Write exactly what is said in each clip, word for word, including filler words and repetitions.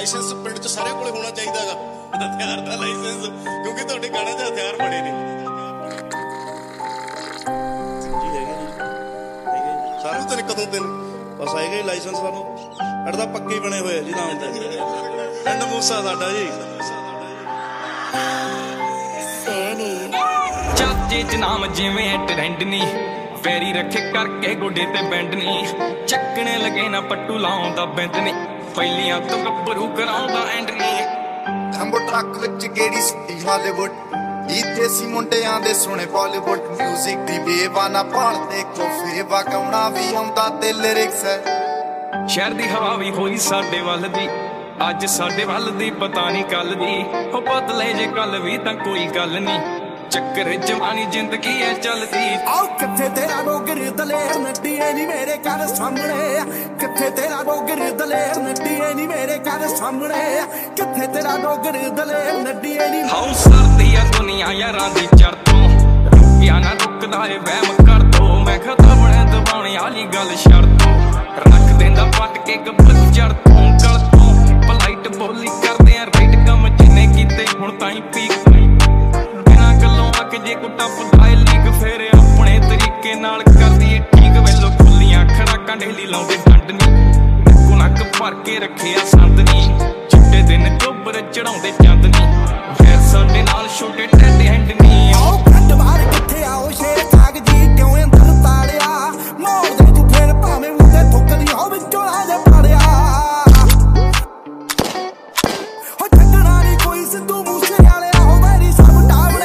Licence ਪਿੰਡ 'ਚ ਸਾਰਿਆਂ ਕੋਲੇ ਹੋਣਾ ਚਾਹੀਦਾ ਹੈਗਾ, ਹਥਿਆਰ ਦਾ ਲਾਇਸੈਂਸ, ਕਿਉਂਕਿ ਤੁਹਾਡੇ ਗਾਣੇ 'ਚ ਹਥਿਆਰ ਬੜੇ ਨੇ ਜੀ। ਹੈਗੇ ਨੇ ਸਾਰੇ ਤਾਂ ਕਦੋਂ ਦਿਨ ਬਸ ਆਏਗਾ ਹੀ ਲਾਇਸੈਂਸ ਸਾਨੂੰ, ਸਾਡਾ ਤਾਂ ਪੱਕੇ ਹੀ ਬਣੇ ਹੋਏ ਆ ਜੀ ਨਾਮ ਤਾਂ ਪਿੰਡ ਮੂਸਾ ਸਾਡਾ ਜੀ। ਚਾਚੇ ਚ ਨਾਮ ਜਿਵੇਂ ਟ੍ਰੈਂਡ ਨੀ, ਫੇਰੀ ਰੱਖੇ ਕਰਕੇ ਗੋਡੇ ਤੇ ਬੈਂਡ ਨੀ, ਚੱਕਣੇ ਲਗੇ ਨਾ ਪੱਟੂ ਲਾਉਂਦਾ ਬੈਂਦ ਨੀ, ਪਹਿਲੀਆਂ ਤੋਂ ਗੱਭਰੂ ਕਰਾਉਂਦਾ ਐਂਡ ਨੀ। ਅੰਬੋ ਟਰੱਕ ਵਿੱਚ ਗੇੜੀ ਸਿੱਟੀ ਹਾਲੀਵੁੱਡ, ਇੱਥੇ ਸੀ ਮੁੰਡਿਆਂ ਦੇ ਸੁਣੇ ਬਾਲੀਵੁੱਡ, ਮਿਊਜ਼ਿਕ ਦੀ ਬੇਵਾ ਨਾ ਭਾਲਦੇ ਕੋਫੇ ਵਗਾਉਣਾ ਵੀ ਆਉਂਦਾ ਤੇ ਲਿਰਿਕਸ ਹੈ। ਸ਼ਹਿਰ ਦੀ ਹਵਾ ਵੀ ਹੋਈ ਸਾਡੇ ਵੱਲ ਦੀ, ਅੱਜ ਸਾਡੇ ਵੱਲ ਦੀ ਪਤਾ ਨਹੀਂ ਕੱਲ ਦੀ, ਹੋ ਬਦਲੇ ਜੇ ਕੱਲ ਵੀ ਤਾਂ ਕੋਈ ਗੱਲ ਨੀ, ਚੱਕਰ ਜਵਾਨੀ ਜ਼ਿੰਦਗੀ ਐ ਚੱਲਦੀ। ਆਓ ਕਿੱਥੇ ਤੇਰਾ ਡੋਗਰ ਦਲੇਰ ਨੱਡੀਏ ਨੀ ਮੇਰੇ ਘਰ ਸਾਹਮਣੇ, ਕਿੱਥੇ ਤੇਰਾ ਡੋਗਰ ਦਲੇਰ ਨੱਡੀਏ ਨੀ ਮੇਰੇ ਘਰ ਸਾਹਮਣੇ, ਕਿੱਥੇ ਤੇਰਾ ਡੋਗਰ ਦਲੇਰ ਨੱਡੀਏ ਨੀ। ਹਾਉ ਸਰਦੀ ਆ ਦੁਨੀਆ ਯਾਰਾਂ ਦੀ ਚੜ ਤੋਂ, ਰੁਪਿਆ ਨਾ ਰੁਕਦਾ ਏ ਵਹਿਮ ਕਰ ਦੋ, ਮੈਂ ਖਤਾ ਬਣੇ ਦਬਾਉਣੇ ਵਾਲੀ ਗੱਲ ਛੱਡ ਦੋ, ਰੱਖ ਦਿੰਦਾ ਪੱਟ ਕੇ ਗੱਭਰੂ ਚੜ ਤੋਂ ਗਲ ਤੋਂ, ਪਲਾਈਟ ਬੋਲੀ ਕਰਦੇ ਆ ਰਾਈਟ ਕੰਮ ਜਿੰਨੇ ਕੀਤੇ ਹੁਣ ਤਾਈਂ ਪੀਕ, ਜੇ ਕੋ ਟੱਪਦਾ ਏ ਲੀਕ ਫੇਰ ਆਪਣੇ ਤਰੀਕੇ ਨਾਲ ਕਰਦੀ ਏ ਠੀਕ, ਵੇਲੋ ਖੁੱਲੀਆਂ ਖੜਾਕਾਂ ਢੇਲੀ ਲਾਉਂਦੇ ਡੰਡ ਨੀ, ਨੱਕੋ ਨੱਕ ਭਰ ਕੇ ਰੱਖਿਆ ਸੰਦ ਨੀ, ਚਿੱਟੇ ਦਿਨ ਚੋਬਰ ਚੜਾਉਂਦੇ ਚੰਦ ਨੀ, ਫੇਰ ਸਾਡੇ ਨਾਲ ਛੋਟੇ ਟੈਂਡ ਹੈਂਡ ਨੀ। ਆਓ ਖੱਟ ਬਾਹਰ ਕਿੱਥੇ ਆਓ ਸ਼ੇਰ ਸਾਗ ਜੀ ਕਿਉਂ ਅੰਦਰ ਤਾੜਿਆ, ਮੋੜਦੇ ਤੂੰ ਫੇਰ ਭਾਵੇਂ ਮੁੰਡੇ ਥੁੱਕਦੀ ਹੋ ਵਿੱਚੋਂ ਆ ਜਾ ਪਾੜਿਆ, ਹੋ ਛੱਡਣਾ ਨੀ ਕੋਈ ਸਿੱਧੂ ਮੂਸੇ ਵਾਲਿਆ ਹੋ ਮੇਰੀ ਸਭ ਟਾਵੜੇ,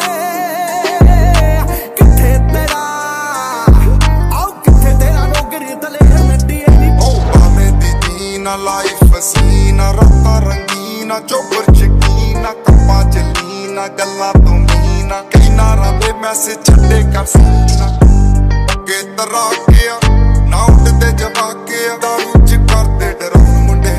ਲਾਈਫ ਹਸੀਨਾ ਰਾਤਾਂ ਰੰਗੀਨਾ, ਚੋਬਰ ਚਕੀਨਾ ਕੱਪਾਂ ਚਲੀਨਾ, ਗੱਲਾਂ ਤੋਂ ਮੀਨਾ, ਕਈ ਨਾਰਾਂ ਦੇ ਮੈਸੇਜ ਛੱਡੇ ਕਰ ਸੀਨਾ, ਅੱਗੇ ਤਰਾ ਗਿਆ ਨਾ ਉੱਠਦੇ ਜਵਾਕੇ, ਦਾਰੂ ਚ ਕਰਦੇ ਡਰਾਉਣ ਮੁੰਡੇ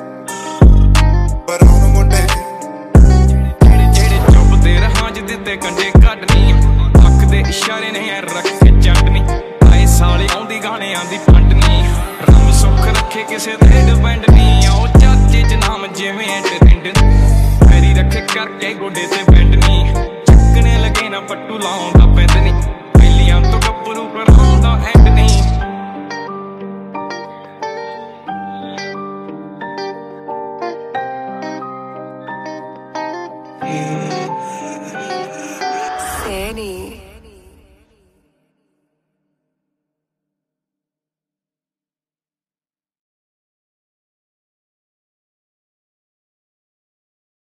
ਬਰਾਉਣ ਮੁੰਡੇ, ਜਿਹੜੇ ਜਿਹੜੇ ਚੁੱਪਦੇ ਰਹਾਂ ਜਿ ਦਿੱਤੇ ਕੰਡੇ ਕੱਢਨੀ, ਅੱਖ ਦੇ ਇਸ਼ਾਰੇ ਨੇ ਰੱਖ ਕੇ ਚੰਡਨੀ, ਆਏ ਸਾਲੇ ਆਉਂਦੀ ਗਾਣਿਆਂ ਦੀ ਫੰਡਨੀ, ਰੱਬ ਸੁੱਖ ਰੱਖੇ ਕਿਸੇ ਤੇ ਡਿਪੈਂਡ ਨੀ, ਆਓ ਚਾਚੇ ਚ ਨਾਮ ਜਿਵੇਂ ਟ੍ਰੈਂਡ, ਫੇਰੀ ਰੱਖੇ ਕਰਕੇ ਗੋਡੇ ਤੇ ਬੈਂਡ ਨੀ, ਚੱਕਣੇ ਲਗੇ ਨਾ ਪੱਟੂ ਲਾਉਂਦਾ ਪੈਂਦ ਨੀ, ਪਹਿਲੀਆਂ ਤੋਂ ਗੱਭਰੂ ਕਰਾਉਂਦਾ ਐਂਡ ਨੀ।